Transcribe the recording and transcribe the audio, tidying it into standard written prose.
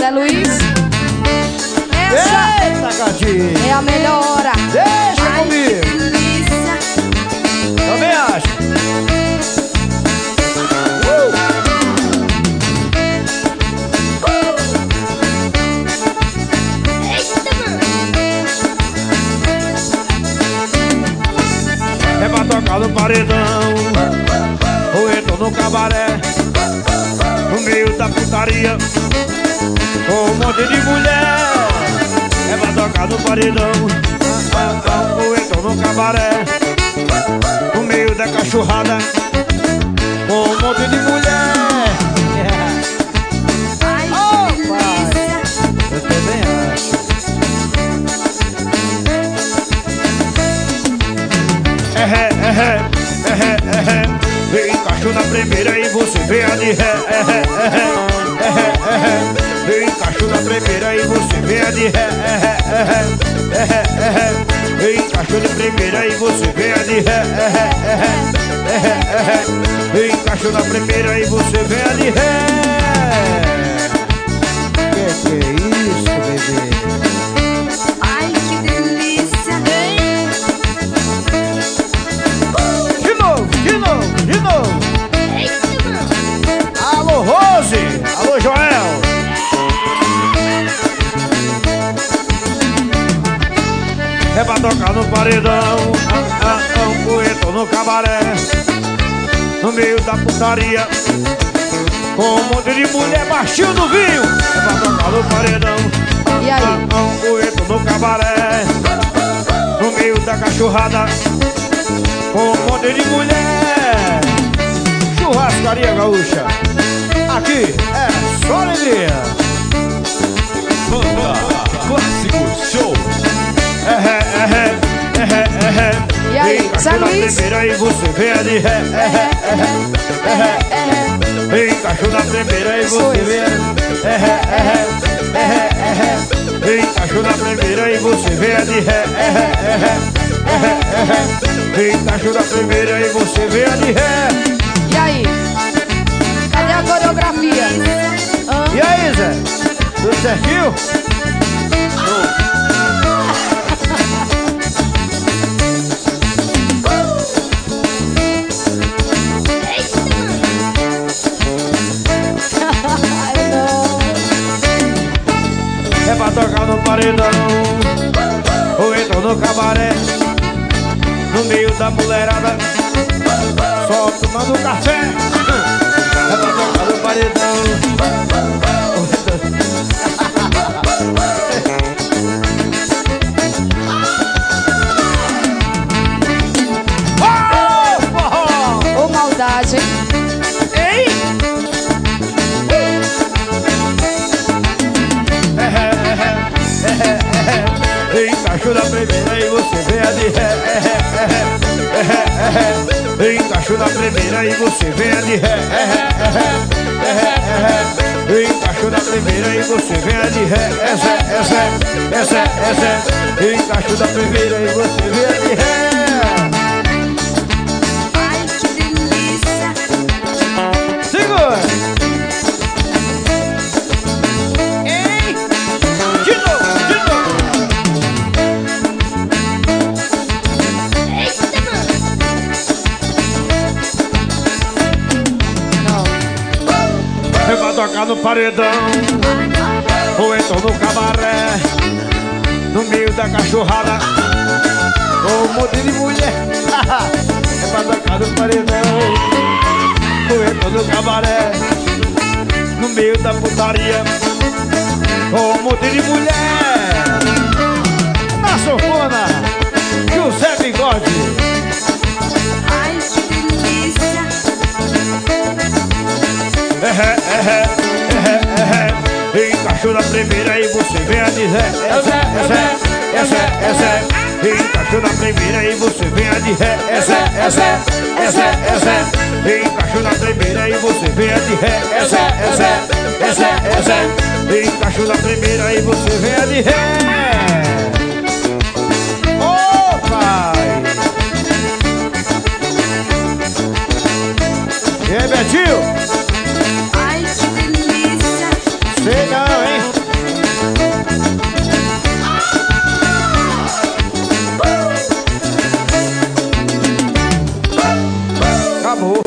Zé Luiz. Essa Eita, gatinho. é a melhor hora. Deixa Ai, comigo. que delícia. Também acho. É pra tocar no paredão, ou então no cabaré, no meio da putaria, com um monte de mulher. É pra tocar no paredão, ou então no cabaré, no meio da cachorrada, com um monte de mulher. Ai, Oh, que delícia. Eu também acho. Vem encaixou na primeira e você vem a de ré. Vem encaixou na primeira e você vem a de ré. Vem encaixou na primeira e você vem a de ré. Vem encaixou na primeira e você vem a de ré. Que é isso, bebê? Ai, que delícia. De novo, de novo, de novo. Alô, Rose. Alô, Joel. É pra tocar no paredão, poeta no cabaré, no meio da putaria, com um monte de mulher baixinho no vinho. É pra tocar no paredão, E aí? poeta no cabaré, no meio da cachorrada, com um monte de mulher. Churrascaria Gaúcha, aqui é só alegria. Banda Clássico Show. E aí, Zé Luiz? Primeira e você vem a de ré. Vem encaixou na primeira e você vem Vem encaixou na primeira e você vem a de ré. Vem encaixou na primeira e você vem a de ré. E aí? Cadê a coreografia? E aí, Zé? Tudo certinho? Ai, não. É pra tocar no paredão, ou então no cabaré, no meio da mulherada, só tomando café. É pra tocar no paredão, ou então... Ô, maldade, hein? Ei! Encaixou na primeira e você vem a de ré. Encaixou na primeira e você vem a de ré. Encaixou na primeira e você vem a de ré. Essa. Encaixou na primeira e você vem a de ré. Ai, que delícia. Segura! Ei! De novo, de novo! Não. É pra tocar no paredão, ou então no cabaré, no meio da cachorrada, com um monte de mulher. É pra tocar no paredão, ou então no cabaré, no meio da putaria, com um monte de mulher. Na sofona, José Bigode. Ai, que delícia. Encaixou na primeira e você vem a dizer. Essa. Encaixou na primeira e você vem a dizer. Essa. Encaixou na primeira e você vem a dizer. Essa. Encaixou na primeira e você vem a dizer.